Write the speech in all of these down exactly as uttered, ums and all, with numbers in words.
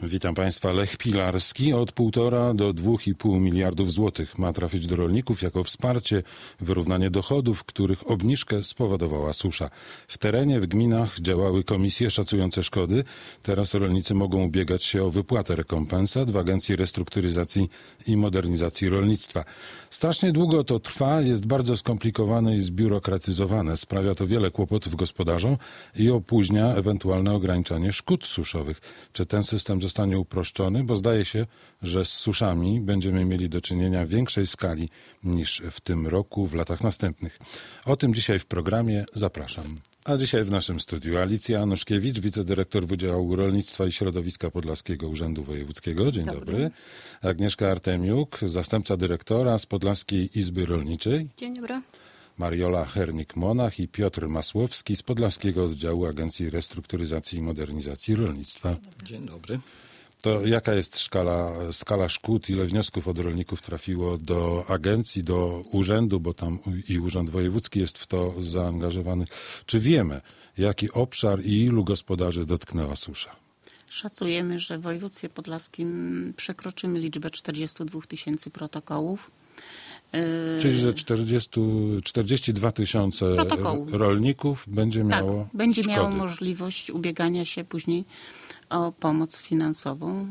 Witam Państwa. Lech Pilarski od półtora do dwóch i pół miliardów złotych ma trafić do rolników jako wsparcie, wyrównanie dochodów, których obniżkę spowodowała susza. W terenie, w gminach działały komisje szacujące szkody. Teraz rolnicy mogą ubiegać się o wypłatę rekompensat w Agencji Restrukturyzacji i Modernizacji Rolnictwa. Strasznie długo to trwa, jest bardzo skomplikowane i zbiurokratyzowane. Sprawia to wiele kłopotów gospodarzom i opóźnia ewentualne ograniczanie szkód suszowych. Czy ten system zostanie uproszczony? Bo zdaje się, że z suszami będziemy mieli do czynienia w większej skali niż w tym roku, w latach następnych. O tym dzisiaj w programie. Zapraszam. A dzisiaj w naszym studiu Alicja Anuszkiewicz, wicedyrektor Wydziału Rolnictwa i Środowiska Podlaskiego Urzędu Wojewódzkiego. Dzień dobry. dobry. Agnieszka Artemiuk, zastępca dyrektora z Podlaskiej Izby Rolniczej. Dzień dobry. Mariola Hernik-Monach i Piotr Masłowski z Podlaskiego Oddziału Agencji Restrukturyzacji i Modernizacji Rolnictwa. Dzień dobry. To jaka jest skala, skala szkód? Ile wniosków od rolników trafiło do agencji, do urzędu, bo tam i Urząd Wojewódzki jest w to zaangażowany. Czy wiemy, jaki obszar i ilu gospodarzy dotknęła susza? Szacujemy, że w województwie podlaskim przekroczymy liczbę czterdzieści dwa tysięcy protokołów. Czyli, że czterdzieści, czterdzieści dwa tysiące rolników będzie miało tak, będzie szkody. miało możliwość ubiegania się później o pomoc finansową.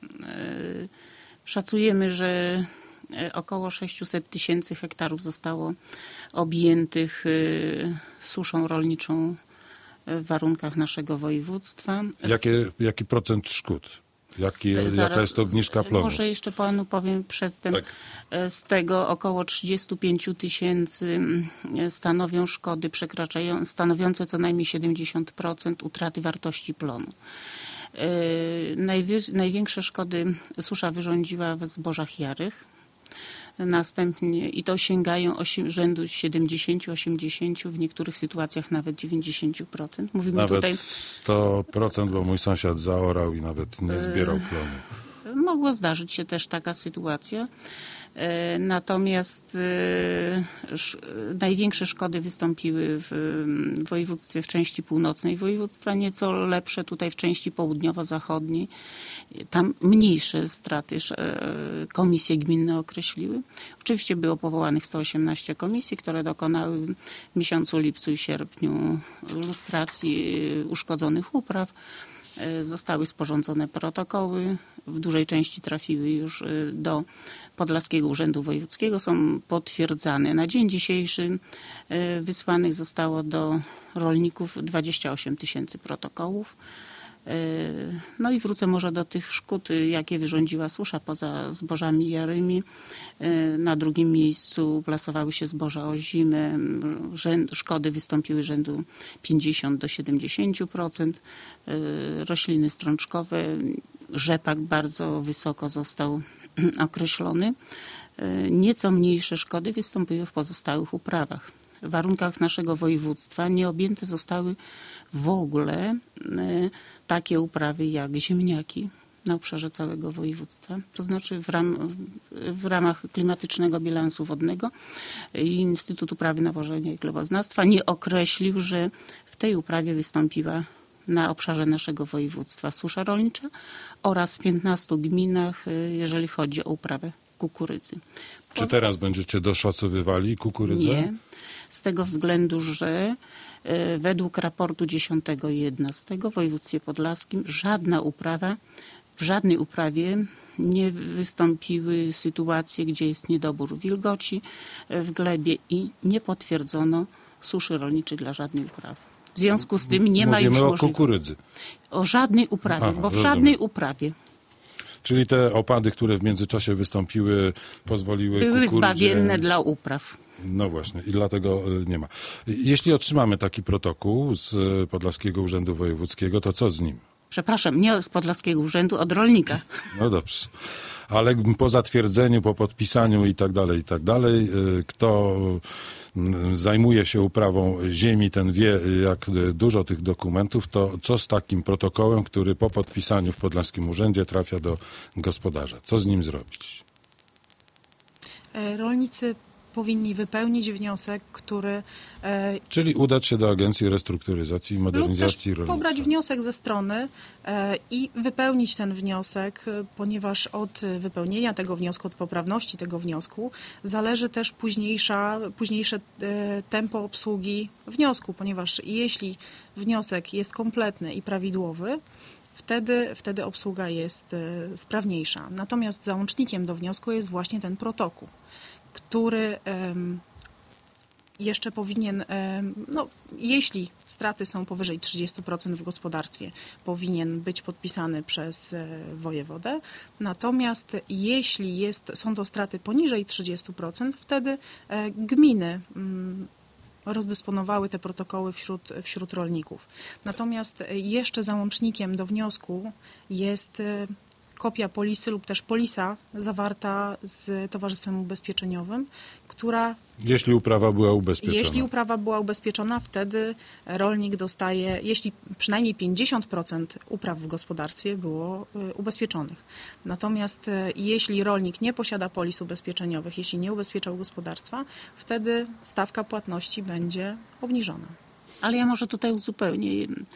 Szacujemy, że około sześćset tysięcy hektarów zostało objętych suszą rolniczą w warunkach naszego województwa. Jakie, jaki procent szkód? Jaki, Zaraz, jaka jest to obniżka plonów? Może jeszcze panu powiem przedtem. Tak. Z tego około trzydzieści pięć tysięcy stanowią szkody przekraczające, stanowiące co najmniej siedemdziesiąt procent utraty wartości plonu. Najwie, największe szkody susza wyrządziła w zbożach jarych. Następnie i to sięgają osi, rzędu siedemdziesiąt do osiemdziesięciu, w niektórych sytuacjach nawet dziewięćdziesiąt procent. Mówimy nawet tutaj sto procent, bo mój sąsiad zaorał i nawet nie zbierał plonu. Mogło zdarzyć się też taka sytuacja. Natomiast największe szkody wystąpiły w województwie, w części północnej województwa, nieco lepsze tutaj w części południowo-zachodniej. Tam mniejsze straty komisje gminne określiły. Oczywiście było powołanych sto osiemnaście komisji, które dokonały w miesiącu lipcu i sierpniu lustracji uszkodzonych upraw. Zostały sporządzone protokoły, w dużej części trafiły już do Podlaskiego Urzędu Wojewódzkiego, są potwierdzane. Na dzień dzisiejszy wysłanych zostało do rolników dwadzieścia osiem tysięcy protokołów. No i wrócę może do tych szkód, jakie wyrządziła susza poza zbożami jarymi. Na drugim miejscu plasowały się zboża ozime. Szkody wystąpiły rzędu pięćdziesiąt do siedemdziesięciu procent. Rośliny strączkowe, rzepak bardzo wysoko został określony. Nieco mniejsze szkody wystąpiły w pozostałych uprawach. W warunkach naszego województwa nie objęte zostały w ogóle takie uprawy jak ziemniaki na obszarze całego województwa. To znaczy w, ram, w ramach klimatycznego bilansu wodnego Instytut Uprawy, Nawożenia i Gleboznawstwa nie określił, że w tej uprawie wystąpiła na obszarze naszego województwa susza rolnicza oraz w piętnastu gminach, jeżeli chodzi o uprawę kukurydzy. Czy teraz będziecie doszacowywali kukurydzę? Nie, z tego względu, że według raportu dziesiątego jedenastego w województwie podlaskim żadna uprawa, w żadnej uprawie nie wystąpiły sytuacje, gdzie jest niedobór wilgoci w glebie i nie potwierdzono suszy rolniczej dla żadnej uprawy. W związku z tym nie Mówimy ma już o możliwości. kukurydzy. O żadnej uprawie, Aha, bo w rozumiem. żadnej uprawie. Czyli te opady, które w międzyczasie wystąpiły, pozwoliły Były kukurydzie... zbawienne dla upraw. No właśnie i dlatego nie ma. Jeśli otrzymamy taki protokół z Podlaskiego Urzędu Wojewódzkiego, to co z nim? Przepraszam, nie z Podlaskiego Urzędu, od rolnika. No dobrze. Ale po zatwierdzeniu, po podpisaniu i tak dalej, i tak dalej, kto zajmuje się uprawą ziemi, ten wie, jak dużo tych dokumentów, to co z takim protokołem, który po podpisaniu w Podlaskim Urzędzie trafia do gospodarza? Co z nim zrobić? Rolnicy powinni wypełnić wniosek, który... E, Czyli udać się do Agencji Restrukturyzacji i Modernizacji lub też Rolnictwa. pobrać wniosek ze strony e, i wypełnić ten wniosek, e, ponieważ od wypełnienia tego wniosku, od poprawności tego wniosku zależy też późniejsza, późniejsze e, tempo obsługi wniosku, ponieważ jeśli wniosek jest kompletny i prawidłowy, Wtedy, wtedy obsługa jest e, sprawniejsza. Natomiast załącznikiem do wniosku jest właśnie ten protokół, który e, jeszcze powinien, e, no, jeśli straty są powyżej trzydzieści procent w gospodarstwie, powinien być podpisany przez e, wojewodę. Natomiast jeśli jest, są to straty poniżej trzydzieści procent, wtedy e, gminy mm, rozdysponowały te protokoły wśród, wśród rolników. Natomiast jeszcze załącznikiem do wniosku jest kopia polisy lub też polisa zawarta z Towarzystwem Ubezpieczeniowym, która... Jeśli uprawa była ubezpieczona. Jeśli uprawa była ubezpieczona, wtedy rolnik dostaje, jeśli przynajmniej pięćdziesiąt procent upraw w gospodarstwie było ubezpieczonych. Natomiast jeśli rolnik nie posiada polis ubezpieczeniowych, jeśli nie ubezpieczał gospodarstwa, wtedy stawka płatności będzie obniżona. Ale ja może tutaj uzupełnię.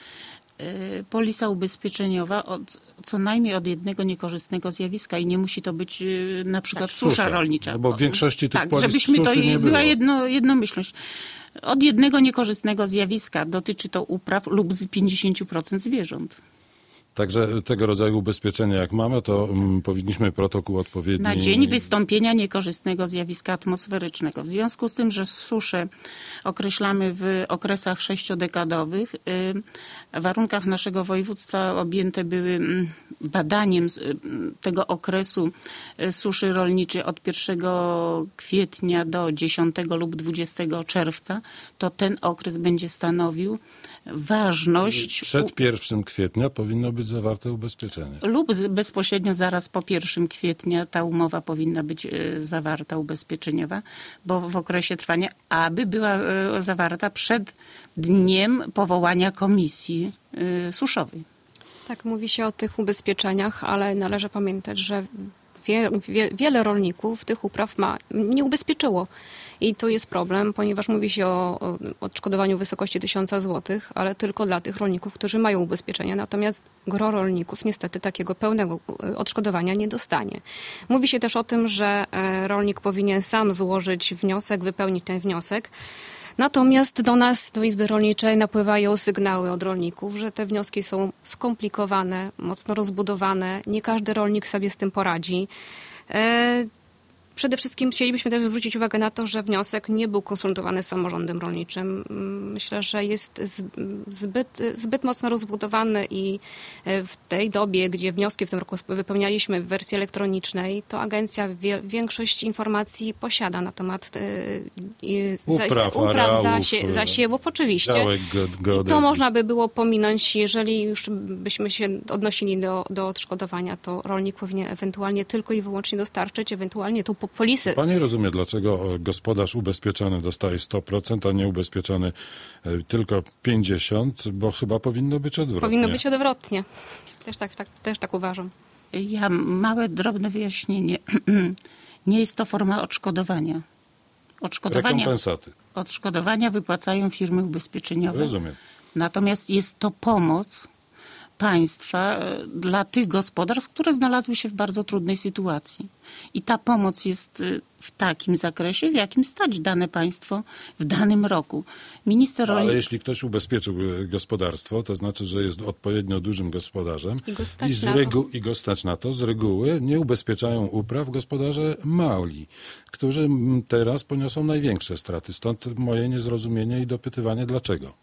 Polisa ubezpieczeniowa od, co najmniej od jednego niekorzystnego zjawiska i nie musi to być na przykład tak, susza, susza rolnicza. No bo w większości tych tak, polis żebyśmy suszy to nie była było. jedno, jednomyślność. Od jednego niekorzystnego zjawiska dotyczy to upraw lub z pięćdziesiąt procent zwierząt. Także tego rodzaju ubezpieczenie jak mamy, to um, powinniśmy protokół odpowiedni... Na dzień wystąpienia niekorzystnego zjawiska atmosferycznego. W związku z tym, że suszę określamy w okresach sześciodekadowych, w warunkach naszego województwa objęte były badaniem tego okresu suszy rolniczej od pierwszego kwietnia do dziesiątego lub dwudziestego czerwca, to ten okres będzie stanowił ważność... Czyli przed pierwszym kwietnia powinno być zawarte ubezpieczenie. Lub bezpośrednio zaraz po pierwszym kwietnia ta umowa powinna być zawarta ubezpieczeniowa, bo w okresie trwania, aby była zawarta przed dniem powołania komisji suszowej. Tak, mówi się o tych ubezpieczeniach, ale należy pamiętać, że wie, wie, wiele rolników tych upraw ma, nie ubezpieczyło. I to jest problem, ponieważ mówi się o, o odszkodowaniu w wysokości tysiąca złotych, ale tylko dla tych rolników, którzy mają ubezpieczenie. Natomiast gro rolników niestety takiego pełnego odszkodowania nie dostanie. Mówi się też o tym, że rolnik powinien sam złożyć wniosek, wypełnić ten wniosek. Natomiast do nas, do Izby Rolniczej napływają sygnały od rolników, że te wnioski są skomplikowane, mocno rozbudowane. Nie każdy rolnik sobie z tym poradzi. Przede wszystkim chcielibyśmy też zwrócić uwagę na to, że wniosek nie był konsultowany z samorządem rolniczym. Myślę, że jest zbyt, zbyt mocno rozbudowany i w tej dobie, gdzie wnioski w tym roku wypełnialiśmy w wersji elektronicznej, to agencja wie, większość informacji posiada na temat upraw, upraw areałów, zasie, zasiewów, oczywiście. Działek, I to można by było pominąć, jeżeli już byśmy się odnosili do, do odszkodowania, to rolnik powinien ewentualnie tylko i wyłącznie dostarczyć, ewentualnie tą polisy. Pani rozumie, dlaczego gospodarz ubezpieczony dostaje sto procent, a nieubezpieczony tylko pięćdziesiąt procent, bo chyba powinno być odwrotnie. Powinno być odwrotnie. Też tak, tak, też tak uważam. Ja małe, drobne wyjaśnienie. Nie jest to forma odszkodowania. Odszkodowania, Rekompensaty. odszkodowania wypłacają firmy ubezpieczeniowe. Rozumiem. Natomiast jest to pomoc państwa dla tych gospodarstw, które znalazły się w bardzo trudnej sytuacji. I ta pomoc jest w takim zakresie, w jakim stać dane państwo w danym roku. Minister Ale rolnictwa... jeśli ktoś ubezpieczył gospodarstwo, to znaczy, że jest odpowiednio dużym gospodarzem I go stać i, z na to. regu- i go stać na to, z reguły nie ubezpieczają upraw gospodarze mali, którzy teraz poniosą największe straty. Stąd moje niezrozumienie i dopytywanie dlaczego.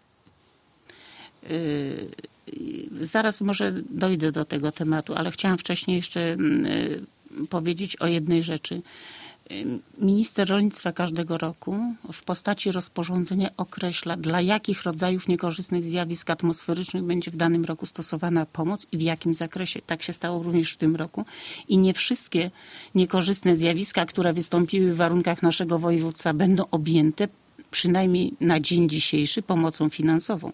Yy... Zaraz może dojdę do tego tematu, ale chciałam wcześniej jeszcze powiedzieć o jednej rzeczy. Minister rolnictwa każdego roku w postaci rozporządzenia określa, dla jakich rodzajów niekorzystnych zjawisk atmosferycznych będzie w danym roku stosowana pomoc i w jakim zakresie. Tak się stało również w tym roku. I nie wszystkie niekorzystne zjawiska, które wystąpiły w warunkach naszego województwa, będą objęte przynajmniej na dzień dzisiejszy pomocą finansową.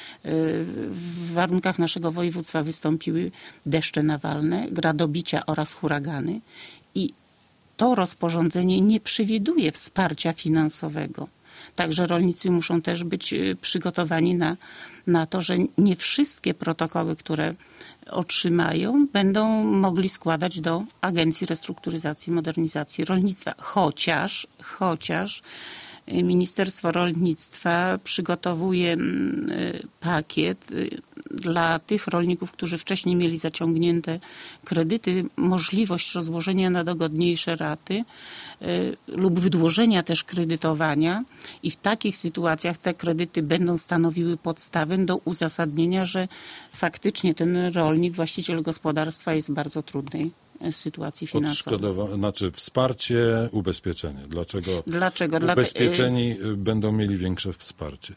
W warunkach naszego województwa wystąpiły deszcze nawalne, gradobicia oraz huragany i to rozporządzenie nie przewiduje wsparcia finansowego. Także rolnicy muszą też być przygotowani na, na to, że nie wszystkie protokoły, które otrzymają, będą mogli składać do Agencji Restrukturyzacji i Modernizacji Rolnictwa. Chociaż, chociaż Ministerstwo Rolnictwa przygotowuje pakiet dla tych rolników, którzy wcześniej mieli zaciągnięte kredyty, możliwość rozłożenia na dogodniejsze raty lub wydłużenia też kredytowania i w takich sytuacjach te kredyty będą stanowiły podstawę do uzasadnienia, że faktycznie ten rolnik, właściciel gospodarstwa jest w bardzo trudnej sytuacji finansowej. Odszkodowa- znaczy wsparcie, ubezpieczenie. Dlaczego, Dlaczego? ubezpieczeni Dla... będą mieli większe wsparcie?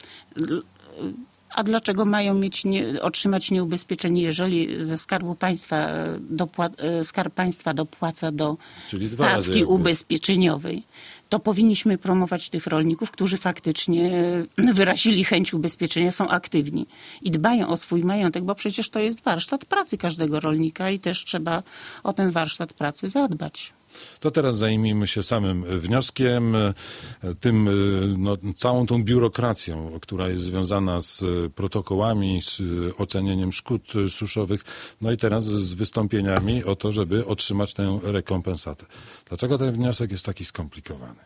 A dlaczego mają mieć nie, otrzymać nieubezpieczenie, jeżeli ze Skarbu Państwa dopła- Skarb Państwa dopłaca do Czyli dwa razy stawki jakby. ubezpieczeniowej? To powinniśmy promować tych rolników, którzy faktycznie wyrazili chęć ubezpieczenia, są aktywni i dbają o swój majątek, bo przecież to jest warsztat pracy każdego rolnika i też trzeba o ten warsztat pracy zadbać. To teraz zajmijmy się samym wnioskiem, tym, no, całą tą biurokracją, która jest związana z protokołami, z ocenieniem szkód suszowych, no i teraz z wystąpieniami o to, żeby otrzymać tę rekompensatę. Dlaczego ten wniosek jest taki skomplikowany?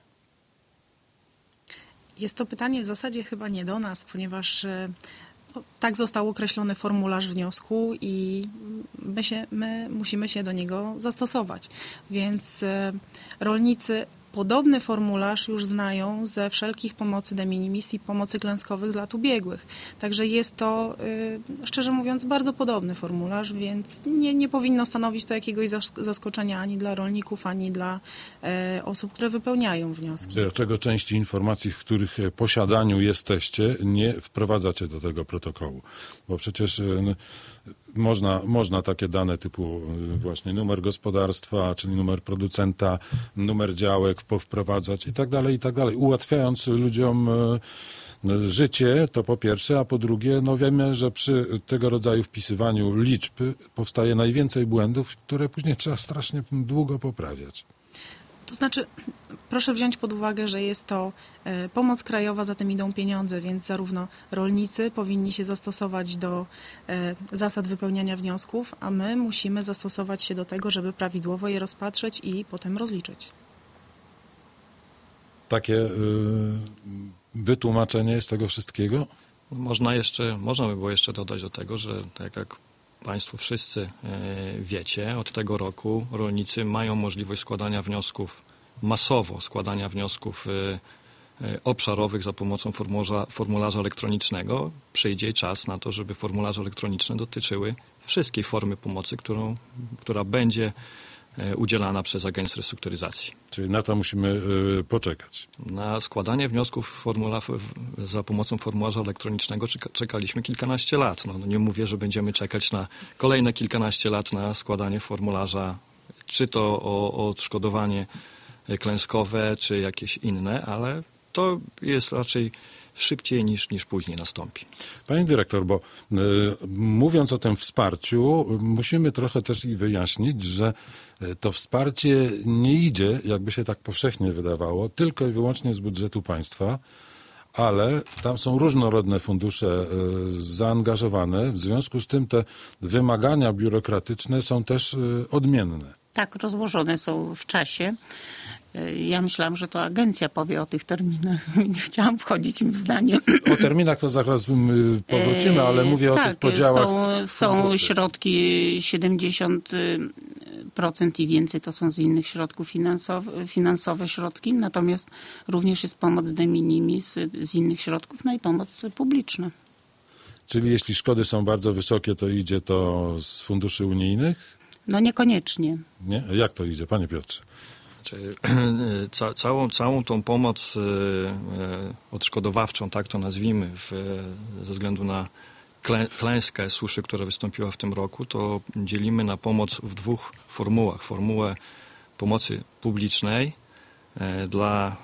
Jest to pytanie w zasadzie chyba nie do nas, ponieważ tak został określony formularz wniosku i my, się, my musimy się do niego zastosować. Więc rolnicy podobny formularz już znają ze wszelkich pomocy de minimis i pomocy klęskowych z lat ubiegłych. Także jest to, szczerze mówiąc, bardzo podobny formularz, więc nie, nie powinno stanowić to jakiegoś zaskoczenia ani dla rolników, ani dla e, osób, które wypełniają wnioski. Dlaczego części informacji, w których posiadaniu jesteście, nie wprowadzacie do tego protokołu? Bo przecież no, Można, można takie dane typu właśnie numer gospodarstwa, czyli numer producenta, numer działek powprowadzać i tak dalej, i tak dalej. Ułatwiając ludziom życie, to po pierwsze, a po drugie, no wiemy, że przy tego rodzaju wpisywaniu liczb powstaje najwięcej błędów, które później trzeba strasznie długo poprawiać. To znaczy, proszę wziąć pod uwagę, że jest to e, pomoc krajowa, za tym idą pieniądze, więc zarówno rolnicy powinni się zastosować do e, zasad wypełniania wniosków, a my musimy zastosować się do tego, żeby prawidłowo je rozpatrzeć i potem rozliczyć. Takie y, wytłumaczenie jest tego wszystkiego? Można jeszcze, można by było jeszcze dodać do tego, że tak jak Państwo wszyscy wiecie, od tego roku rolnicy mają możliwość składania wniosków, masowo składania wniosków obszarowych za pomocą formularza, formularza elektronicznego. Przyjdzie czas na to, żeby formularze elektroniczne dotyczyły wszystkiej formy pomocy, którą, która będzie udzielana przez Agencję Restrukturyzacji. Czyli na to musimy y, poczekać. Na składanie wniosków formula, za pomocą formularza elektronicznego czekaliśmy kilkanaście lat. No, nie mówię, że będziemy czekać na kolejne kilkanaście lat na składanie formularza, czy to o, o odszkodowanie klęskowe, czy jakieś inne, ale to jest raczej szybciej niż, niż później nastąpi. Pani dyrektor, bo y, mówiąc o tym wsparciu, musimy trochę też i wyjaśnić, że to wsparcie nie idzie, jakby się tak powszechnie wydawało, tylko i wyłącznie z budżetu państwa, ale tam są różnorodne fundusze y, zaangażowane. W związku z tym te wymagania biurokratyczne są też y, odmienne. Tak, rozłożone są w czasie. Ja myślałam, że to agencja powie o tych terminach. Nie chciałam wchodzić im w zdanie. O terminach to zaraz powrócimy, ale mówię tak, o tych podziałach. Są, są środki siedemdziesiąt procent i więcej to są z innych środków finansowych, finansowe środki, natomiast również jest pomoc de minimis z innych środków, no i pomoc publiczna. Czyli jeśli szkody są bardzo wysokie, to idzie to z funduszy unijnych? No niekoniecznie. Nie? Jak to idzie, panie Piotrze? Znaczy, ca, całą, całą tą pomoc e, odszkodowawczą, tak to nazwijmy, w, ze względu na klę, klęskę suszy, która wystąpiła w tym roku, to dzielimy na pomoc w dwóch formułach. Formułę pomocy publicznej. E, dla,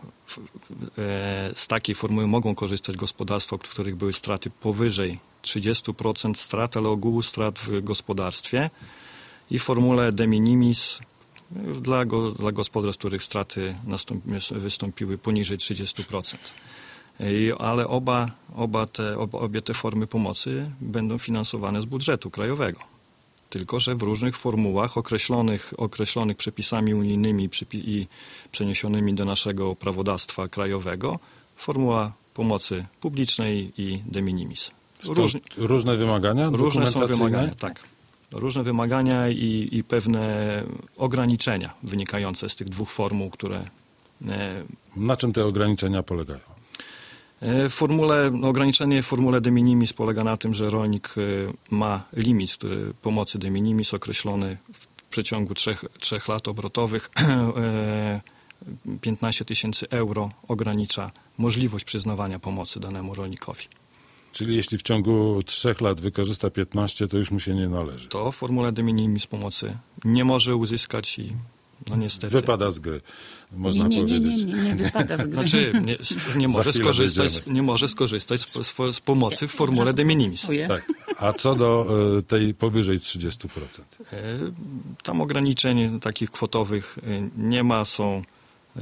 e, z takiej formuły mogą korzystać gospodarstwa, w których były straty powyżej trzydzieści procent strat, ale ogółu strat w gospodarstwie. I formule de minimis, dla, go, dla gospodarstw, których straty nastąpi, wystąpiły poniżej trzydzieści procent. I, ale oba, oba te, oba, obie te formy pomocy będą finansowane z budżetu krajowego. Tylko że w różnych formułach określonych, określonych przepisami unijnymi i przeniesionymi do naszego prawodawstwa krajowego, formuła pomocy publicznej i de minimis. Róż, różne wymagania Różne są wymagania, tak. Różne wymagania i, i pewne ograniczenia wynikające z tych dwóch formuł, które... E, Na czym te ograniczenia polegają? W formule, no, ograniczenie w formule de minimis polega na tym, że rolnik ma limit który, pomocy de minimis określony w przeciągu trzech, trzech lat obrotowych. piętnaście tysięcy euro ogranicza możliwość przyznawania pomocy danemu rolnikowi. Czyli jeśli w ciągu trzech lat wykorzysta piętnaście, to już mu się nie należy. To w formule de minimis pomocy nie może uzyskać i no niestety... Wypada z gry, można nie, nie, powiedzieć. Nie, nie, nie, nie wypada z gry. Znaczy, nie, nie, może, skorzystać, nie może skorzystać z, z, z pomocy w formule de minimis. Tak. A co do y, tej powyżej trzydzieści procent? Tam ograniczeń takich kwotowych nie ma, są... Y,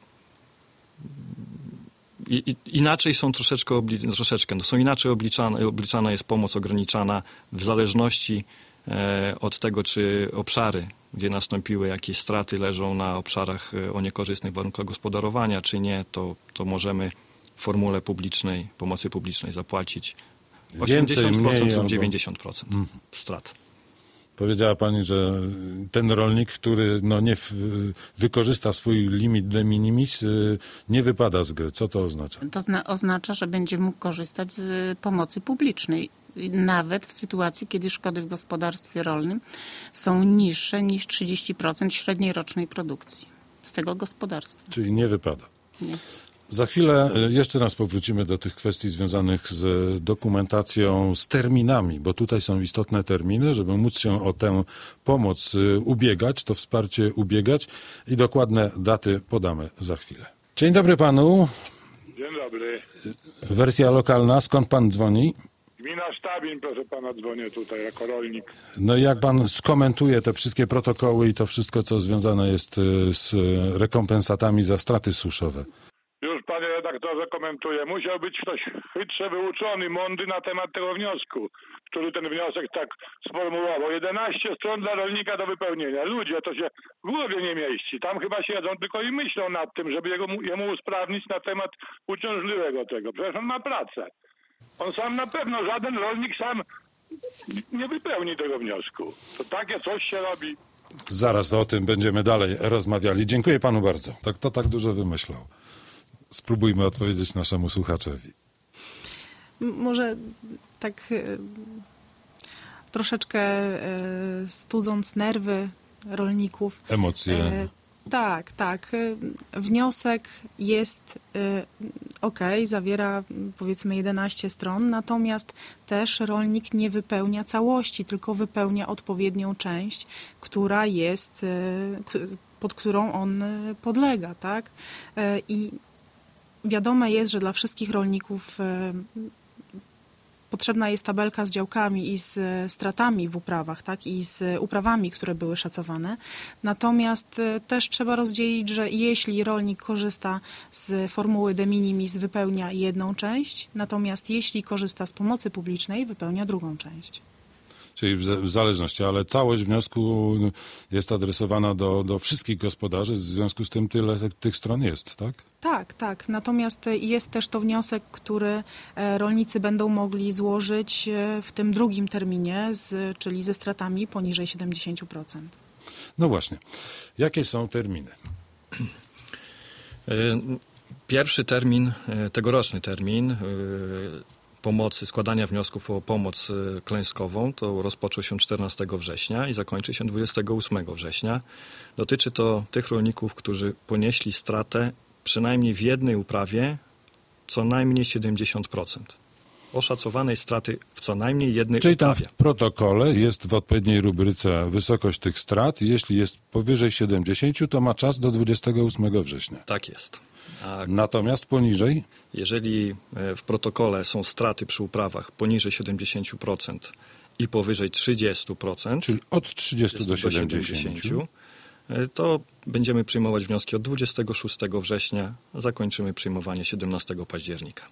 I, inaczej są troszeczkę, obli- troszeczkę no są inaczej obliczane, obliczana jest pomoc ograniczana w zależności e, od tego, czy obszary, gdzie nastąpiły jakieś straty, leżą na obszarach e, o niekorzystnych warunkach gospodarowania, czy nie, to, to możemy w formule publicznej, pomocy publicznej zapłacić osiemdziesiąt procent lub dziewięćdziesiąt procent mhm. strat. Powiedziała pani, że ten rolnik, który no nie w, wykorzysta swój limit de minimis, nie wypada z gry. Co to oznacza? To zna, oznacza, że będzie mógł korzystać z pomocy publicznej. Nawet w sytuacji, kiedy szkody w gospodarstwie rolnym są niższe niż trzydzieści procent średniej rocznej produkcji z tego gospodarstwa. Czyli nie wypada. Nie. Za chwilę jeszcze raz powrócimy do tych kwestii związanych z dokumentacją, z terminami, bo tutaj są istotne terminy, żeby móc się o tę pomoc ubiegać, to wsparcie ubiegać i dokładne daty podamy za chwilę. Dzień dobry panu. Dzień dobry. Wersja lokalna. Skąd pan dzwoni? Gmina Sztabin, proszę pana, dzwonię tutaj jako rolnik. No i jak pan skomentuje te wszystkie protokoły i to wszystko, co związane jest z rekompensatami za straty suszowe? Już panie redaktorze komentuję. Musiał być ktoś chytrze wyuczony, mądry na temat tego wniosku, który ten wniosek tak sformułował. jedenaście stron dla rolnika do wypełnienia. Ludzie, to się w głowie nie mieści. Tam chyba siedzą tylko i myślą nad tym, żeby jego, jemu usprawnić na temat uciążliwego tego. Przecież on ma pracę. On sam na pewno, żaden rolnik sam nie wypełni tego wniosku. To takie coś się robi. Zaraz o tym będziemy dalej rozmawiali. Dziękuję panu bardzo. Tak, to tak dużo wymyślał. Spróbujmy odpowiedzieć naszemu słuchaczowi. Może tak y, troszeczkę y, studząc nerwy rolników. Emocje. Y, tak, tak. Y, wniosek jest y, ok, zawiera powiedzmy jedenaście stron, natomiast też rolnik nie wypełnia całości, tylko wypełnia odpowiednią część, która jest, y, pod którą on podlega, tak? Y, I wiadome jest, że dla wszystkich rolników potrzebna jest tabelka z działkami i z stratami w uprawach, tak, i z uprawami, które były szacowane. Natomiast też trzeba rozdzielić, że jeśli rolnik korzysta z formuły de minimis, wypełnia jedną część, natomiast jeśli korzysta z pomocy publicznej, wypełnia drugą część. Czyli w, w zależności, ale całość wniosku jest adresowana do, do wszystkich gospodarzy, w związku z tym tyle tych stron jest, tak? Tak, tak. Natomiast jest też to wniosek, który rolnicy będą mogli złożyć w tym drugim terminie, z, czyli ze stratami poniżej siedemdziesiąt procent. No właśnie. Jakie są terminy? Pierwszy termin, tegoroczny termin pomocy, składania wniosków o pomoc klęskową to rozpoczął się czternastego września i zakończy się dwudziestego ósmego września. Dotyczy to tych rolników, którzy ponieśli stratę przynajmniej w jednej uprawie co najmniej siedemdziesiąt procent. Oszacowanej straty w co najmniej jednej Czyli uprawie. Czyli tam w protokole jest w odpowiedniej rubryce wysokość tych strat. Jeśli jest powyżej siedemdziesiąt, to ma czas do dwudziestego ósmego września. Tak jest. A natomiast poniżej? Jeżeli w protokole są straty przy uprawach poniżej siedemdziesiąt procent i powyżej trzydzieści procent, czyli od trzydziestu do siedemdziesięciu, to będziemy przyjmować wnioski od dwudziestego szóstego września, zakończymy przyjmowanie siedemnastego października.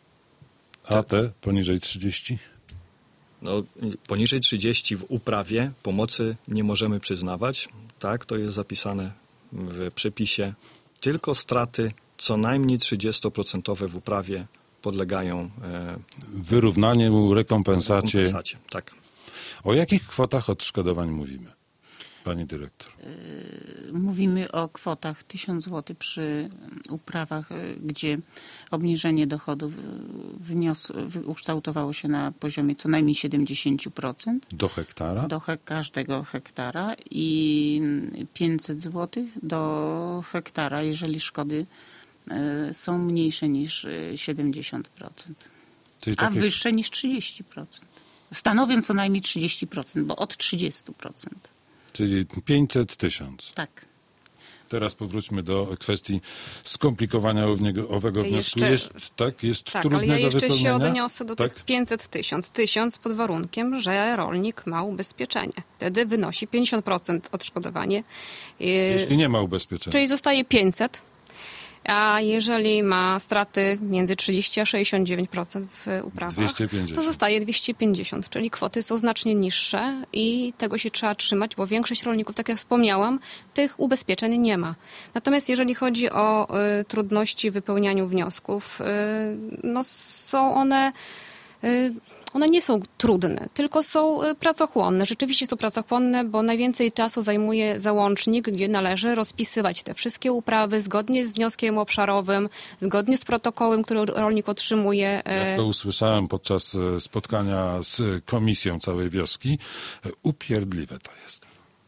A te poniżej trzydziestu? No, poniżej trzydziestu w uprawie pomocy nie możemy przyznawać. Tak, to jest zapisane w przepisie. Tylko straty co najmniej trzydzieści procent w uprawie podlegają e, wyrównaniu, rekompensacie. rekompensacie. Tak. O jakich kwotach odszkodowań mówimy, pani dyrektor? Mówimy o kwotach tysiąc złotych przy uprawach, gdzie obniżenie dochodów wnios- ukształtowało się na poziomie co najmniej siedemdziesiąt procent. Do hektara? Do he- każdego hektara i pięćset złotych do hektara, jeżeli szkody y, są mniejsze niż siedemdziesiąt procent, Czyli a takie... wyższe niż trzydzieści procent. Stanowią co najmniej trzydzieści procent, bo od trzydzieści procent. Czyli pięćset tysięcy. Tak. Teraz powróćmy do kwestii skomplikowania owego, owego wniosku. Jeszcze- Jest, tak, jest Tak, trudne ale ja do jeszcze się wypełnienia? odniosę do tak? tych pięćset tysięcy. Tysiąc pod warunkiem, że rolnik ma ubezpieczenie. Wtedy wynosi pięćdziesiąt procent odszkodowanie. Yy, Jeśli nie ma ubezpieczenia. Czyli zostaje pięćset. A jeżeli ma straty między trzydzieści a sześćdziesiąt dziewięć procent w uprawach, dwieście pięćdziesiąt. to zostaje dwieście pięćdziesiąt, czyli kwoty są znacznie niższe i tego się trzeba trzymać, bo większość rolników, tak jak wspomniałam, tych ubezpieczeń nie ma. Natomiast jeżeli chodzi o y, trudności w wypełnianiu wniosków, y, no są one... Y, One nie są trudne, tylko są y, pracochłonne. Rzeczywiście są pracochłonne, bo najwięcej czasu zajmuje załącznik, gdzie należy rozpisywać te wszystkie uprawy zgodnie z wnioskiem obszarowym, zgodnie z protokołem, który rolnik otrzymuje. Jak to usłyszałem podczas e, spotkania z komisją całej wioski, e, upierdliwe to jest.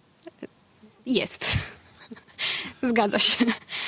Jest. Zgadza się.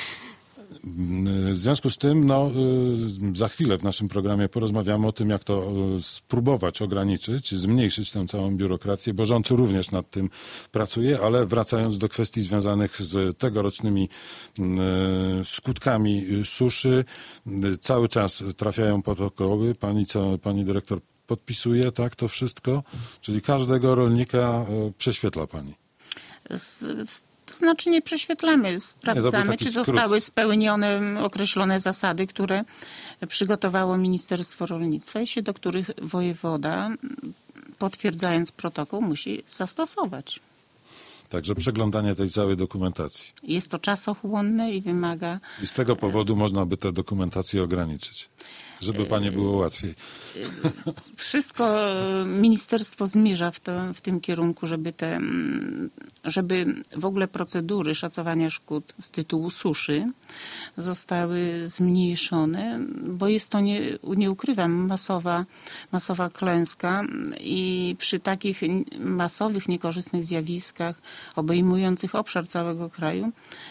W związku z tym, no, y, za chwilę w naszym programie porozmawiamy o tym, jak to y, spróbować ograniczyć, zmniejszyć tę całą biurokrację, bo rząd również nad tym pracuje, ale wracając do kwestii związanych z tegorocznymi y, skutkami suszy, y, cały czas trafiają protokoły. Pani, co, pani dyrektor podpisuje, tak, to wszystko? Czyli każdego rolnika y, prześwietla pani. Z, z, to znaczy nie prześwietlamy, sprawdzamy, taki czy skrót. zostały spełnione określone zasady, które przygotowało Ministerstwo Rolnictwa i się do których wojewoda, potwierdzając protokół, musi zastosować. Także przeglądanie tej całej dokumentacji. Jest to czasochłonne i wymaga... I z tego powodu można by tę dokumentację ograniczyć, żeby pani było łatwiej. Wszystko ministerstwo zmierza w, to, w tym kierunku, żeby, te, żeby w ogóle procedury szacowania szkód z tytułu suszy zostały zmniejszone, bo jest to, nie, nie ukrywam, masowa, masowa klęska i przy takich masowych, niekorzystnych zjawiskach obejmujących obszar całego kraju,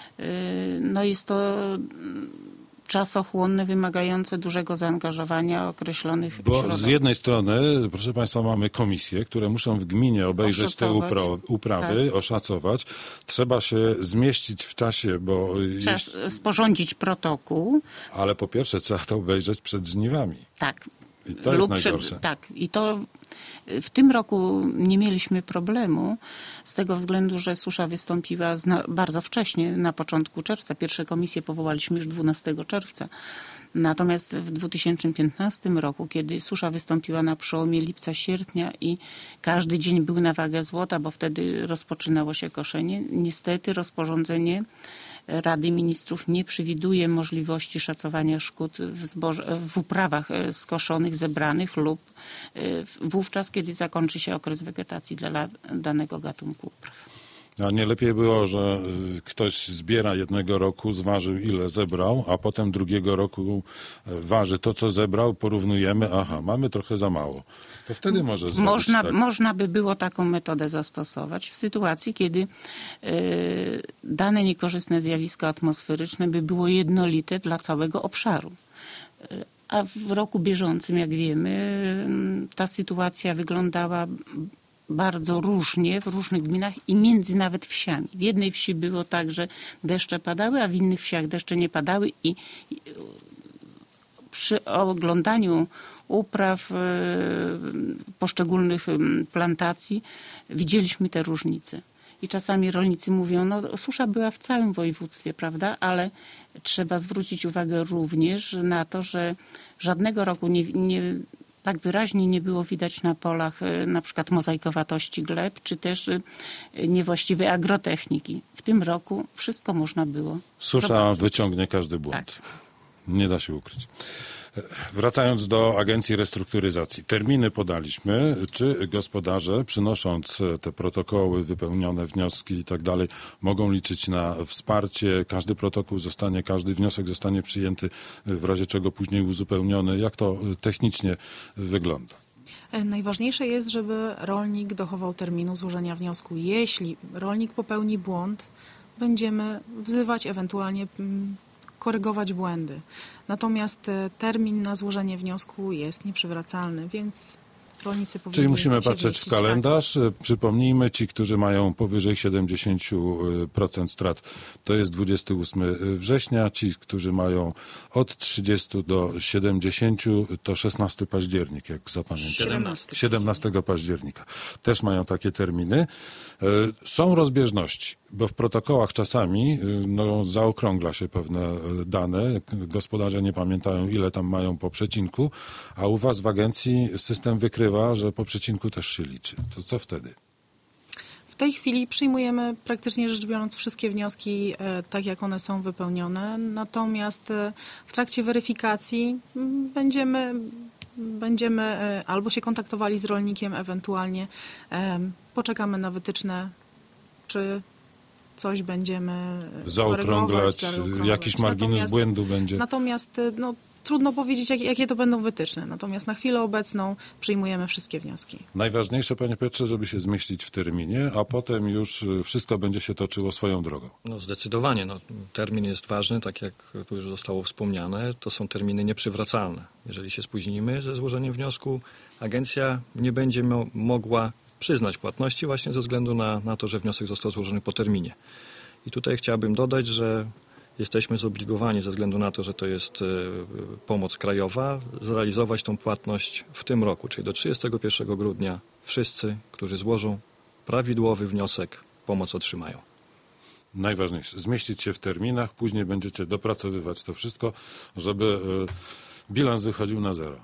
no jest to czasochłonne, wymagające dużego zaangażowania określonych Bo środowisk. z jednej strony, proszę państwa, mamy komisje, które muszą w gminie obejrzeć te Oszacować. upra- uprawy, Tak. oszacować. Trzeba się zmieścić w czasie, bo... Trzeba jeśli- sporządzić protokół. Ale po pierwsze trzeba to obejrzeć przed żniwami. Tak. I to jest przy- najgorsze. Tak. I to w tym roku nie mieliśmy problemu z tego względu, że susza wystąpiła zna- bardzo wcześnie, na początku czerwca. Pierwsze komisje powołaliśmy już dwunastego czerwca. Natomiast w dwa tysiące piętnastym roku, kiedy susza wystąpiła na przełomie lipca-sierpnia i każdy dzień był na wagę złota, bo wtedy rozpoczynało się koszenie, niestety rozporządzenie Rady Ministrów nie przewiduje możliwości szacowania szkód w, zboże, w uprawach skoszonych, zebranych lub wówczas, kiedy zakończy się okres wegetacji dla danego gatunku upraw. A nie lepiej było, że y, ktoś zbiera jednego roku, zważył ile zebrał, a potem drugiego roku y, waży to, co zebrał, porównujemy, aha, mamy trochę za mało. To wtedy może zrobić Można, tak. można by było taką metodę zastosować w sytuacji, kiedy y, dane niekorzystne zjawisko atmosferyczne by było jednolite dla całego obszaru. Y, a w roku bieżącym, jak wiemy, y, ta sytuacja wyglądała bardzo różnie w różnych gminach i między nawet wsiami. W jednej wsi było tak, że deszcze padały, a w innych wsiach deszcze nie padały i, i przy oglądaniu upraw poszczególnych plantacji widzieliśmy te różnice. I czasami rolnicy mówią, no susza była w całym województwie, prawda, ale trzeba zwrócić uwagę również na to, że żadnego roku nie, nie tak wyraźnie nie było widać na polach na przykład mozaikowatości gleb, czy też niewłaściwej agrotechniki. W tym roku wszystko można było Susza zobaczyć. wyciągnie każdy błąd. Tak. Nie da się ukryć. Wracając do Agencji Restrukturyzacji. Terminy podaliśmy. Czy gospodarze, przynosząc te protokoły, wypełnione wnioski i tak dalej, mogą liczyć na wsparcie? Każdy protokół zostanie, każdy wniosek zostanie przyjęty, w razie czego później uzupełniony. Jak to technicznie wygląda? Najważniejsze jest, żeby rolnik dochował terminu złożenia wniosku. Jeśli rolnik popełni błąd, będziemy wzywać, ewentualnie korygować błędy. Natomiast termin na złożenie wniosku jest nieprzywracalny, więc rolnicy powinni Czyli musimy się patrzeć zmieścić, w kalendarz. Tak. Przypomnijmy, ci, którzy mają powyżej siedemdziesiąt procent strat, to jest dwudziestego ósmego września. Ci, którzy mają od trzydziestu do siedemdziesięciu, to szesnastego października, jak zapamiętam. siedemnastego. siedemnastego października. Też mają takie terminy. Są rozbieżności, bo w protokołach czasami no, zaokrągla się pewne dane. Gospodarze nie pamiętają, ile tam mają po przecinku, a u was w agencji system wykrywa, że po przecinku też się liczy. To co wtedy? W tej chwili przyjmujemy praktycznie rzecz biorąc wszystkie wnioski e, tak, jak one są wypełnione. Natomiast e, w trakcie weryfikacji m, będziemy, będziemy e, albo się kontaktowali z rolnikiem, ewentualnie e, poczekamy na wytyczne, czy coś będziemy Zaokrąglać, zaokrąglać. jakiś margines natomiast, błędu będzie. Natomiast no, trudno powiedzieć, jak, jakie to będą wytyczne. Natomiast na chwilę obecną przyjmujemy wszystkie wnioski. Najważniejsze, panie Piotrze, żeby się zmieścić w terminie, a potem już wszystko będzie się toczyło swoją drogą. No zdecydowanie. No, termin jest ważny, tak jak tu już zostało wspomniane. To są terminy nieprzywracalne. Jeżeli się spóźnimy ze złożeniem wniosku, agencja nie będzie mo- mogła przyznać płatności właśnie ze względu na, na to, że wniosek został złożony po terminie. I tutaj chciałbym dodać, że jesteśmy zobligowani ze względu na to, że to jest y, pomoc krajowa, zrealizować tą płatność w tym roku, czyli do trzydziestego pierwszego grudnia wszyscy, którzy złożą prawidłowy wniosek, pomoc otrzymają. Najważniejsze, zmieścić się w terminach, później będziecie dopracowywać to wszystko, żeby y, bilans wychodził na zero.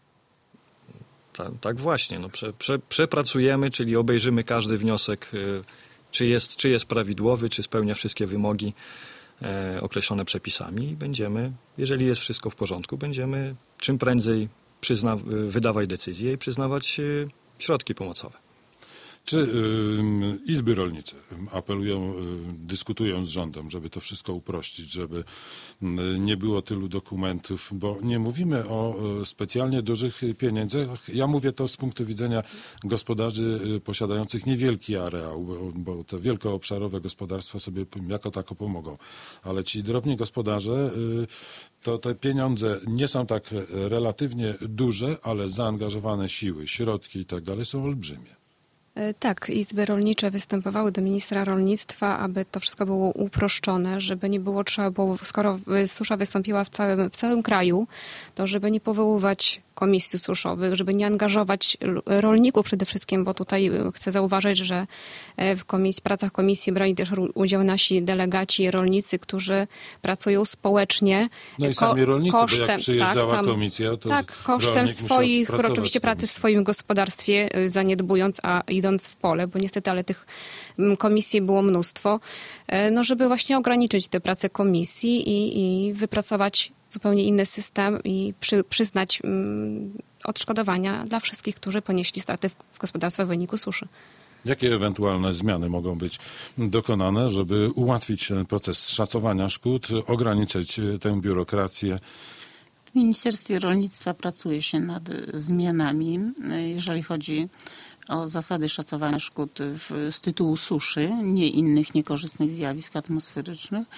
Ta, tak właśnie. No, prze, prze, przepracujemy, czyli obejrzymy każdy wniosek, y, czy jest, czy jest prawidłowy, czy spełnia wszystkie wymogi e, określone przepisami i będziemy, jeżeli jest wszystko w porządku, będziemy czym prędzej przyzna, wydawać decyzje i przyznawać y, środki pomocowe. Czy y, izby rolnicze apelują, y, dyskutują z rządem, żeby to wszystko uprościć, żeby y, nie było tylu dokumentów, bo nie mówimy o y, specjalnie dużych pieniędzach. Ja mówię to z punktu widzenia gospodarzy y, posiadających niewielki areał, bo, bo te wielkoobszarowe gospodarstwa sobie jako tako pomogą. Ale ci drobni gospodarze, y, to te pieniądze nie są tak relatywnie duże, ale zaangażowane siły, środki i tak dalej są olbrzymie. Tak, izby rolnicze występowały do ministra rolnictwa, aby to wszystko było uproszczone, żeby nie było trzeba było, skoro susza wystąpiła w całym, w całym kraju, to żeby nie powoływać komisji suszowych, żeby nie angażować rolników przede wszystkim, bo tutaj chcę zauważyć, że w komisji, pracach komisji brali też udział nasi delegaci, rolnicy, którzy pracują społecznie. No i sami rolnicy, kosztem, bo jak przyjeżdżała tak, sam, komisja, to tak, kosztem swoich, oczywiście pracy w swoim gospodarstwie, zaniedbując, a idąc w pole, bo niestety, ale tych komisji było mnóstwo, no żeby właśnie ograniczyć tę pracę komisji i, i wypracować zupełnie inny system i przy, przyznać um, odszkodowania dla wszystkich, którzy ponieśli straty w, w gospodarstwach w wyniku suszy. Jakie ewentualne zmiany mogą być dokonane, żeby ułatwić ten proces szacowania szkód, ograniczyć tę biurokrację? W Ministerstwie Rolnictwa pracuje się nad zmianami, jeżeli chodzi o zasady szacowania szkód w, z tytułu suszy, nie innych niekorzystnych zjawisk atmosferycznych.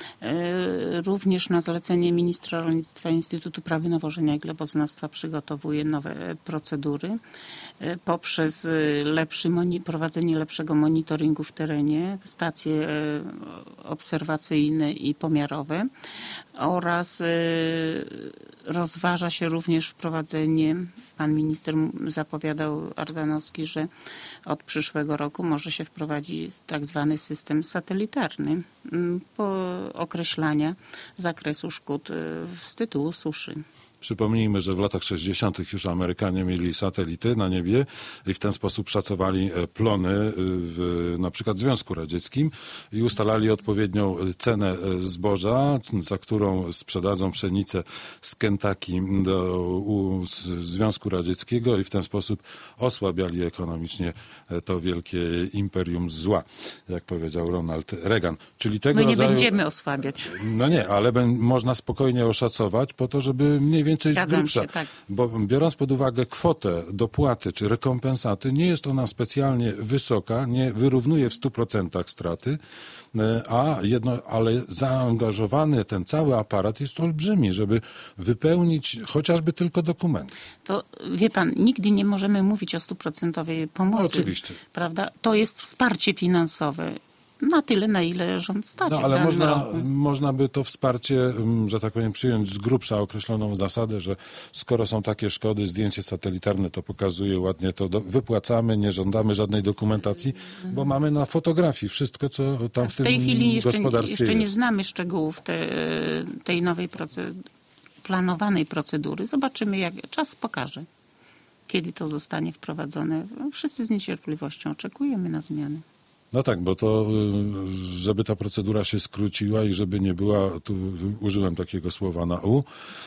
Również na zlecenie ministra rolnictwa Instytutu Prawy Nawożenia i Gleboznawstwa przygotowuje nowe procedury poprzez lepszy, prowadzenie lepszego monitoringu w terenie, stacje obserwacyjne i pomiarowe oraz rozważa się również wprowadzenie, pan minister zapowiadał Ardanowski, że od przyszłego roku może się wprowadzić tak zwany system satelitarny po określania zakresu szkód z tytułu suszy. Przypomnijmy, że w latach sześćdziesiątych już Amerykanie mieli satelity na niebie i w ten sposób szacowali plony w na przykład Związku Radzieckim i ustalali odpowiednią cenę zboża, za którą sprzedadzą pszenicę z Kentucky do u, z Związku Radzieckiego i w ten sposób osłabiali ekonomicznie to wielkie imperium zła, jak powiedział Ronald Reagan. Czyli tego My nie rodzaju... będziemy osłabiać. No nie, ale ben, można spokojnie oszacować po to, żeby mniej więcej z grubsza, się, tak. bo biorąc pod uwagę kwotę dopłaty czy rekompensaty, nie jest ona specjalnie wysoka, nie wyrównuje w stu procentach straty, a jedno, ale zaangażowany ten cały aparat jest olbrzymi, żeby wypełnić chociażby tylko dokumenty. To wie pan, nigdy nie możemy mówić o stuprocentowej pomocy. No, oczywiście. Prawda? To jest wsparcie finansowe. Na tyle, na ile rząd stać No w ale danym można, roku. można by to wsparcie, że tak powiem, przyjąć z grubsza określoną zasadę, że skoro są takie szkody, zdjęcie satelitarne to pokazuje ładnie, to do, wypłacamy, nie żądamy żadnej dokumentacji, bo mamy na fotografii wszystko, co tam w, W tym tej chwili jeszcze, gospodarstwie jeszcze nie jest. znamy szczegółów te, tej nowej proce, planowanej procedury. Zobaczymy, jak czas pokaże, kiedy to zostanie wprowadzone. Wszyscy z niecierpliwością oczekujemy na zmiany. No tak, bo to, żeby ta procedura się skróciła i żeby nie była, tu użyłem takiego słowa na U,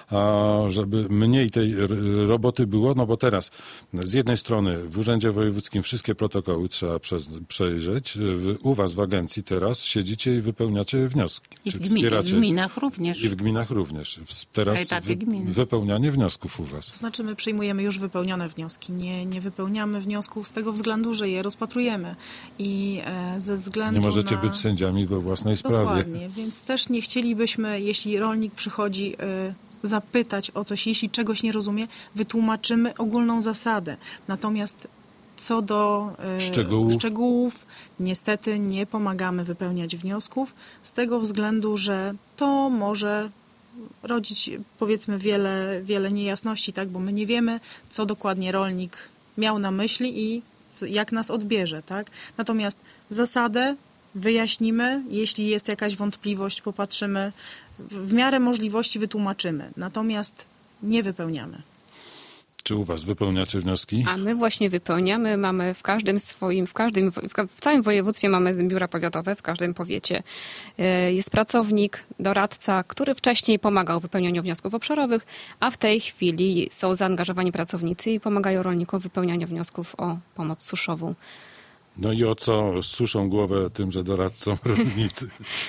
a żeby mniej tej roboty było, no bo teraz z jednej strony w Urzędzie Wojewódzkim wszystkie protokoły trzeba przez, przejrzeć, u was w agencji teraz siedzicie i wypełniacie wnioski. I czy w, gmi- wspieracie, w gminach również. I w gminach również. Teraz Etapy wy, gminy. wypełnianie wniosków u was. To znaczy my przyjmujemy już wypełnione wnioski. Nie, nie wypełniamy wniosków z tego względu, że je rozpatrujemy. I e, ze względu Nie możecie na... być sędziami we własnej sprawie. Dokładnie, więc też nie chcielibyśmy, jeśli rolnik przychodzi y, zapytać o coś, jeśli czegoś nie rozumie, wytłumaczymy ogólną zasadę. Natomiast co do y, Szczegółu. szczegółów, niestety nie pomagamy wypełniać wniosków z tego względu, że to może rodzić, powiedzmy, wiele, wiele niejasności, tak? Bo my nie wiemy, co dokładnie rolnik miał na myśli i jak nas odbierze, tak? Natomiast zasadę wyjaśnimy, jeśli jest jakaś wątpliwość, popatrzymy, w miarę możliwości wytłumaczymy, natomiast nie wypełniamy. Czy u was wypełniacie wnioski? A my właśnie wypełniamy, mamy w każdym swoim, w każdym, w, ka- w całym województwie mamy biura powiatowe, w każdym powiecie y, jest pracownik, doradca, który wcześniej pomagał w wypełnianiu wniosków obszarowych, a w tej chwili są zaangażowani pracownicy i pomagają rolnikom w wypełnianiu wniosków o pomoc suszową. No i o co suszą głowę tymże doradcom rolnicy?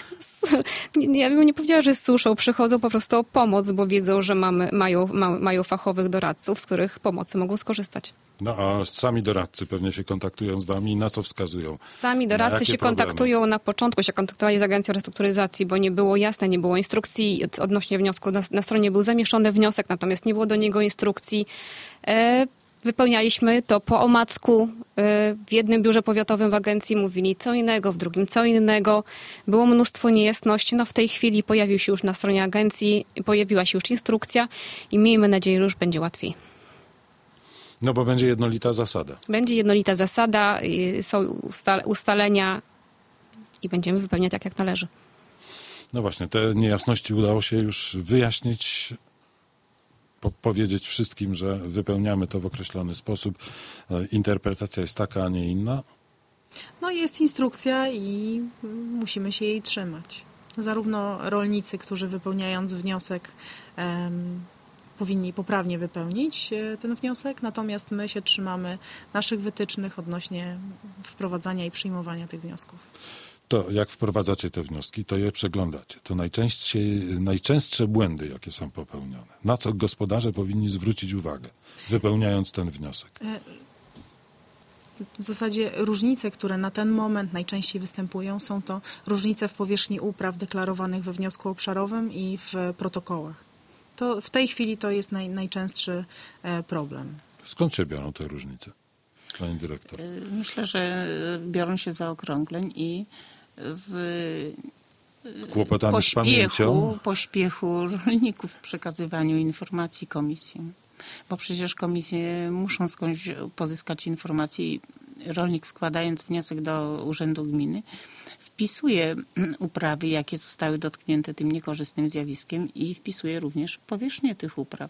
Nie, ja bym nie powiedziała, że suszą, przychodzą po prostu o pomoc, bo wiedzą, że mamy, mają, ma, mają fachowych doradców, z których pomocy mogą skorzystać. No a sami doradcy pewnie się kontaktują z wami i na co wskazują? Sami Na doradcy jakie się problemy? kontaktują, na początku się kontaktowali z Agencją Restrukturyzacji, bo nie było jasne, nie było instrukcji od- odnośnie wniosku. Na, na stronie był zamieszczony wniosek, natomiast nie było do niego instrukcji. E, Wypełnialiśmy to po omacku. W jednym biurze powiatowym w agencji mówili co innego, w drugim co innego. Było mnóstwo niejasności. No w tej chwili pojawił się już na stronie agencji, pojawiła się już instrukcja i miejmy nadzieję, że już będzie łatwiej. No bo będzie jednolita zasada. Będzie jednolita zasada, y, są usta- ustalenia i będziemy wypełniać tak, jak należy. No właśnie, te niejasności udało się już wyjaśnić, po- powiedzieć wszystkim, że wypełniamy to w określony sposób. E, Interpretacja jest taka, a nie inna. No jest instrukcja i musimy się jej trzymać. Zarówno rolnicy, którzy wypełniając wniosek em, powinni poprawnie wypełnić e, ten wniosek, natomiast my się trzymamy naszych wytycznych odnośnie wprowadzania i przyjmowania tych wniosków. To jak wprowadzacie te wnioski, to je przeglądacie. To najczęstsze, najczęstsze błędy, jakie są popełnione. Na co gospodarze powinni zwrócić uwagę, wypełniając ten wniosek. W zasadzie różnice, które na ten moment najczęściej występują, są to różnice w powierzchni upraw deklarowanych we wniosku obszarowym i w protokołach. To w tej chwili to jest naj, najczęstszy e, problem. Skąd się biorą te różnice, pani dyrektor? Myślę, że biorą się z zaokrągleń i z kłopotami z pamięcią? Pośpiechu, pośpiechu rolników w przekazywaniu informacji komisjom. Bo przecież komisje muszą skądś pozyskać informacje i rolnik, składając wniosek do Urzędu Gminy, wpisuje uprawy, jakie zostały dotknięte tym niekorzystnym zjawiskiem i wpisuje również powierzchnię tych upraw.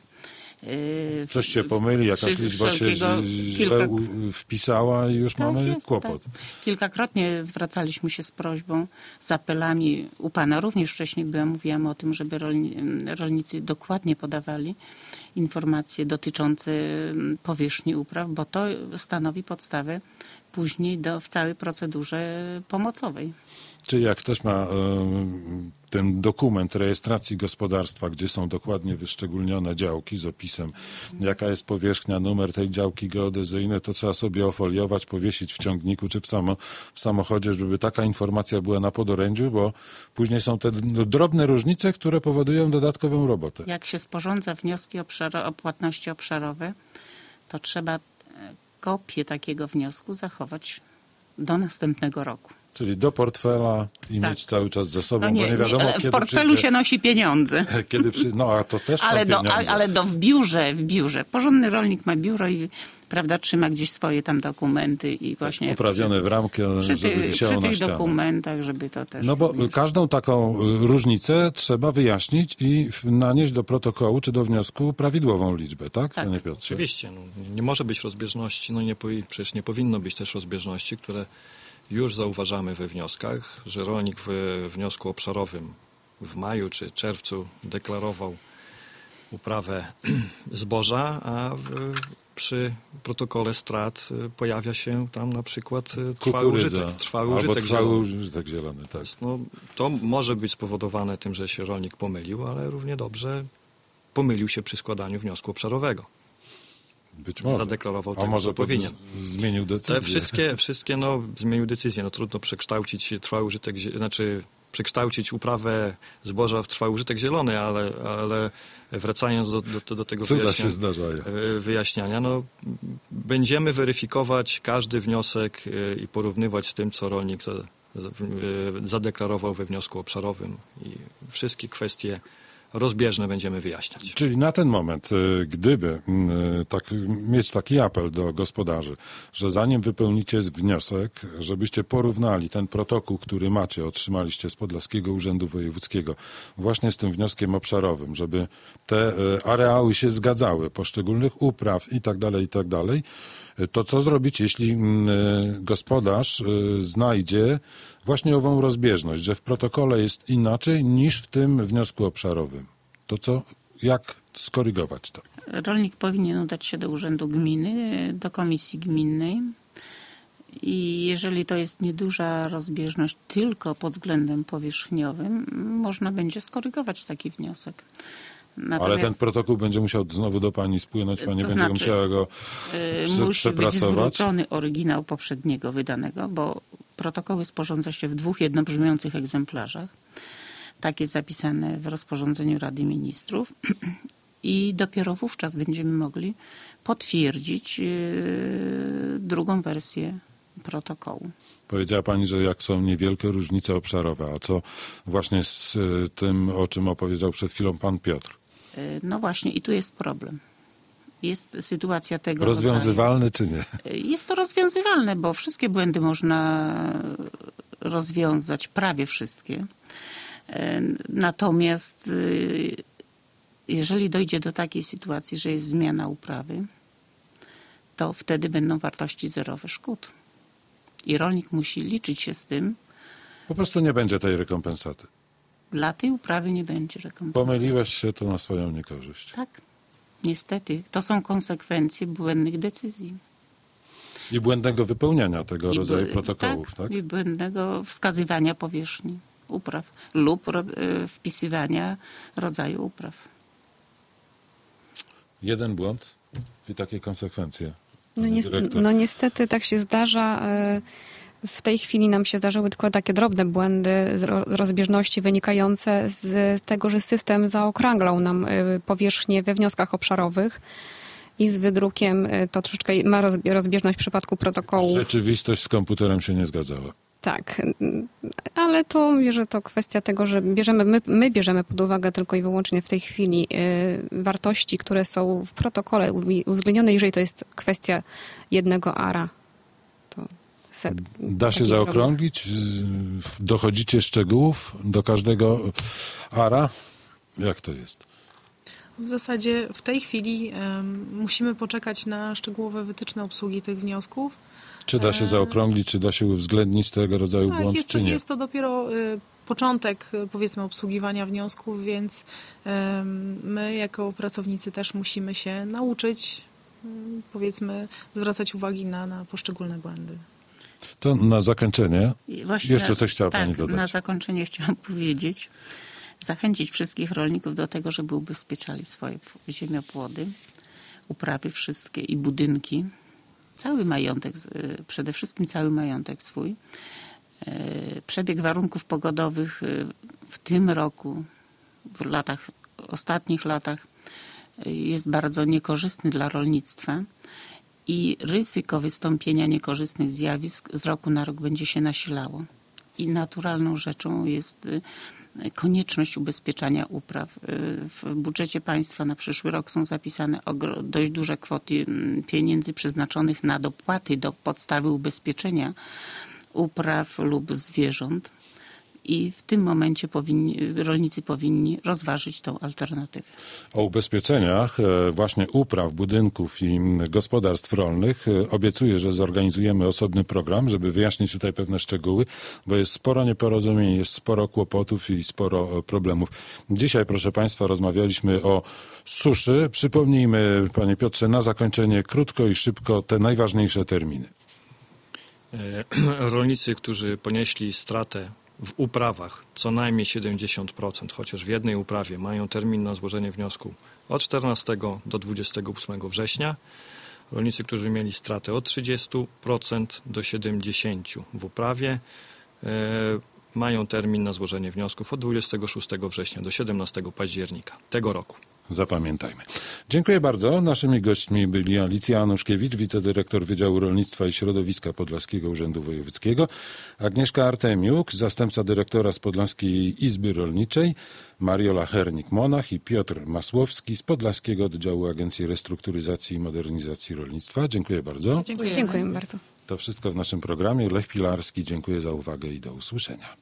Coś się pomyli, jakaś liczba się źle kilka... wpisała i już tak mamy jest, kłopot. Tak. Kilkakrotnie zwracaliśmy się z prośbą, z apelami. U pana również wcześniej byłam, mówiłam o tym, żeby rolni, rolnicy dokładnie podawali informacje dotyczące powierzchni upraw, bo to stanowi podstawę później do, w całej procedurze pomocowej. Czyli jak ktoś ma y, ten dokument rejestracji gospodarstwa, gdzie są dokładnie wyszczególnione działki z opisem, jaka jest powierzchnia, numer tej działki geodezyjnej, to trzeba sobie ofoliować, powiesić w ciągniku czy w, samo, w samochodzie, żeby taka informacja była na podorędziu, bo później są te drobne różnice, które powodują dodatkową robotę. Jak się sporządza wnioski obszaro, o płatności obszarowe, to trzeba kopię takiego wniosku zachować do następnego roku. Czyli do portfela i tak. mieć cały czas ze sobą, no nie, bo nie wiadomo, nie, kiedy w portfelu przyjdzie, się nosi pieniądze. Kiedy przy, no a to też ale są do, pieniądze. Ale do w biurze, w biurze. Porządny rolnik ma biuro i prawda, trzyma gdzieś swoje tam dokumenty i właśnie... Uprawione w ramkę, przy, żeby ty, wisiało przy na tych ścianę. dokumentach, żeby to też... No bo również... każdą taką różnicę trzeba wyjaśnić i nanieść do protokołu czy do wniosku prawidłową liczbę, tak, tak. Panie Piotrze? Oczywiście. No, nie może być rozbieżności, no nie, przecież nie powinno być też rozbieżności, które już zauważamy we wnioskach, że rolnik w wniosku obszarowym w maju czy czerwcu deklarował uprawę zboża, a w, przy protokole strat pojawia się tam na przykład trwały użytek, trwały albo użytek trwały zielony. użytek zielony, tak. No, to może być spowodowane tym, że się rolnik pomylił, ale równie dobrze pomylił się przy składaniu wniosku obszarowego. Być może. Zadeklarował A tego, może co powinien. Zmienił decyzję. Te wszystkie, wszystkie no, zmienił decyzję. No, trudno przekształcić trwały użytek, znaczy przekształcić uprawę zboża w trwały użytek zielony, ale, ale wracając do, do, do tego wyjaśnia, się wyjaśniania, no, będziemy weryfikować każdy wniosek i porównywać z tym, co rolnik za, za, zadeklarował we wniosku obszarowym i wszystkie kwestie rozbieżne będziemy wyjaśniać. Czyli na ten moment, gdyby tak, mieć taki apel do gospodarzy, że zanim wypełnicie wniosek, żebyście porównali ten protokół, który macie, otrzymaliście z Podlaskiego Urzędu Wojewódzkiego, właśnie z tym wnioskiem obszarowym, żeby te areały się zgadzały, poszczególnych upraw i tak dalej, i tak dalej, to co zrobić, jeśli gospodarz znajdzie właśnie ową rozbieżność, że w protokole jest inaczej niż w tym wniosku obszarowym? To co, jak skorygować to? Rolnik powinien udać się do Urzędu Gminy, do komisji gminnej i jeżeli to jest nieduża rozbieżność tylko pod względem powierzchniowym, można będzie skorygować taki wniosek. Natomiast, ale ten protokół będzie musiał znowu do pani spłynąć, pani to będzie znaczy, musiała go prze, musi przepracować. być zwrócony oryginał poprzedniego wydanego, bo protokoły sporządza się w dwóch jednobrzmiących egzemplarzach. Tak jest zapisane w rozporządzeniu Rady Ministrów i dopiero wówczas będziemy mogli potwierdzić yy, drugą wersję protokołu. Powiedziała pani, że jak są niewielkie różnice obszarowe, a co właśnie z y, tym, o czym opowiedział przed chwilą pan Piotr? Yy, no właśnie i tu jest problem. Jest sytuacja tego Rozwiązywalny rodzaju. Czy nie? Jest to rozwiązywalne, bo wszystkie błędy można rozwiązać, prawie wszystkie. Natomiast jeżeli dojdzie do takiej sytuacji, że jest zmiana uprawy, to wtedy będą wartości zerowe szkód. I rolnik musi liczyć się z tym. Po prostu nie będzie tej rekompensaty. Dla tej uprawy nie będzie rekompensaty. Pomyliłeś się, to na swoją niekorzyść. Tak. Niestety. To są konsekwencje błędnych decyzji. I błędnego wypełniania tego I rodzaju bł- protokołów, tak? tak? I błędnego wskazywania powierzchni upraw lub ro- wpisywania rodzaju upraw. Jeden błąd i takie konsekwencje. No, ni- no niestety tak się zdarza. W tej chwili nam się zdarzyły tylko takie drobne błędy, rozbieżności wynikające z tego, że system zaokrąglał nam powierzchnię we wnioskach obszarowych i z wydrukiem to troszeczkę ma rozbieżność w przypadku protokołów. Rzeczywistość z komputerem się nie zgadzała. Tak, ale to mówię, że to kwestia tego, że bierzemy, my, my bierzemy pod uwagę tylko i wyłącznie w tej chwili y, wartości, które są w protokole uwzględnione, jeżeli to jest kwestia jednego ara. To set, da się zaokrąglić? Dochodzicie szczegółów do każdego ara? Jak to jest? W zasadzie w tej chwili um, musimy poczekać na szczegółowe wytyczne obsługi tych wniosków. Czy da się zaokrąglić, czy da się uwzględnić tego rodzaju tak, błąd, jest czy to, nie? jest to dopiero y, początek, powiedzmy, obsługiwania wniosków, więc y, my jako pracownicy też musimy się nauczyć, y, powiedzmy, zwracać uwagi na, na poszczególne błędy. To na zakończenie. Właśnie Jeszcze na, coś chciała tak, Pani dodać. Na zakończenie chciałam powiedzieć, zachęcić wszystkich rolników do tego, żeby ubezpieczali swoje ziemiopłody, uprawy wszystkie i budynki, cały majątek, przede wszystkim cały majątek swój. Przebieg warunków pogodowych w tym roku, w latach, ostatnich latach jest bardzo niekorzystny dla rolnictwa i ryzyko wystąpienia niekorzystnych zjawisk z roku na rok będzie się nasilało. I naturalną rzeczą jest konieczność ubezpieczania upraw. W budżecie państwa na przyszły rok są zapisane dość duże kwoty pieniędzy przeznaczonych na dopłaty do podstawy ubezpieczenia upraw lub zwierząt. I w tym momencie powinni, rolnicy powinni rozważyć tą alternatywę. O ubezpieczeniach właśnie upraw, budynków i gospodarstw rolnych obiecuję, że zorganizujemy osobny program, żeby wyjaśnić tutaj pewne szczegóły, bo jest sporo nieporozumień, jest sporo kłopotów i sporo problemów. Dzisiaj, proszę Państwa, rozmawialiśmy o suszy. Przypomnijmy, Panie Piotrze, na zakończenie krótko i szybko te najważniejsze terminy. Rolnicy, którzy ponieśli stratę w uprawach co najmniej siedemdziesiąt procent, chociaż w jednej uprawie mają termin na złożenie wniosku od czternastego do dwudziestego ósmego września. Rolnicy, którzy mieli stratę od trzydziestu procent do siedemdziesięciu procent w uprawie, e, mają termin na złożenie wniosków od dwudziestego szóstego września do siedemnastego października tego roku. Zapamiętajmy. Dziękuję bardzo. Naszymi gośćmi byli Alicja Anuszkiewicz, wicedyrektor Wydziału Rolnictwa i Środowiska Podlaskiego Urzędu Wojewódzkiego, Agnieszka Artemiuk, zastępca dyrektora z Podlaskiej Izby Rolniczej, Mariola Hernik-Monach i Piotr Masłowski z Podlaskiego Oddziału Agencji Restrukturyzacji i Modernizacji Rolnictwa. Dziękuję bardzo. Dziękuję. Dziękuję bardzo. To wszystko w naszym programie. Lech Pilarski, dziękuję za uwagę i do usłyszenia.